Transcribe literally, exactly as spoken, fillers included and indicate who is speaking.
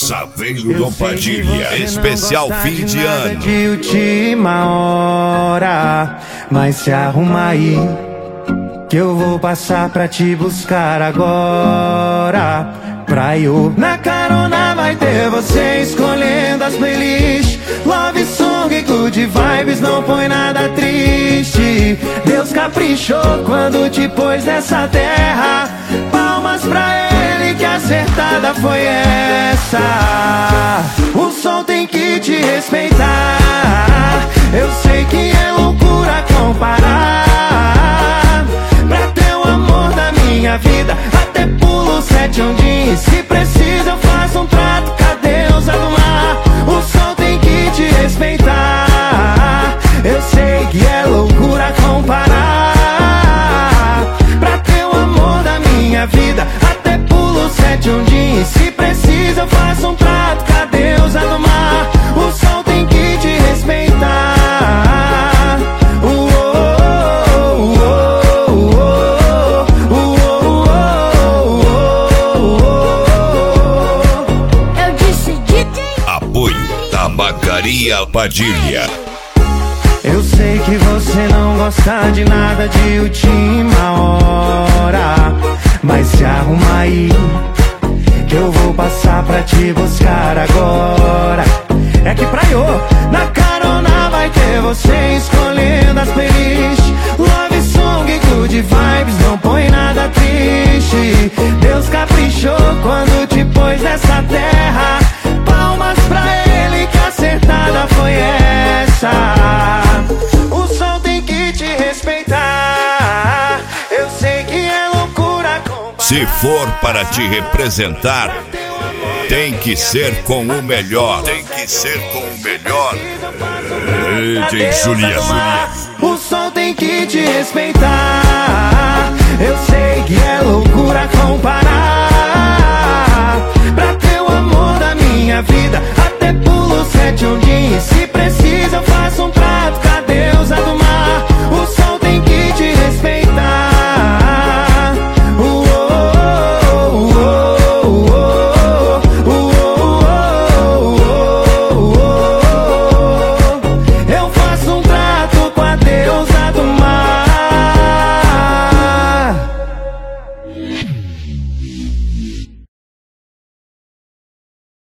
Speaker 1: Saveiro Dom Padilha, especial fim de ano.
Speaker 2: De última hora, mas se arruma aí, que eu vou passar pra te buscar agora. Pra eu na carona vai ter você escolhendo as playlists. Love song e good vibes, não põe nada triste. Deus caprichou quando te pôs nessa terra. Palmas pra ele, que acertada foi essa. O som tem que te respeitar. Eu sei que é loucura comparar. Pra ter o amor da minha vida, até pulo sete ondinhas. Se precisa eu faço um trato com a deusa do mar. O som tem que te respeitar. Eu sei que é loucura comparar. Pra ter o amor da minha vida, até pulo sete ondinhas. Se precisa eu faço um trato com a deusa do mar. O som tem que te respeitar.
Speaker 1: Tabacaria Padilha.
Speaker 2: Eu sei que você não gosta de nada de última hora, mas se arruma aí, que eu vou passar pra te buscar agora. É que pra eu, na carona vai ter você escolhendo as playlists. Love song e good vibes, não põe nada triste. Deus caprichou quando te pôs nessa terra. Palmas pra ele, que acertada foi essa. O som tem que te respeitar. Eu sei que é loucura comparar.
Speaker 1: Se for para te representar, tem que ser com o melhor. Tem que ser com o melhor. D J Juliano.
Speaker 2: O som tem que te respeitar. Eu sei que é loucura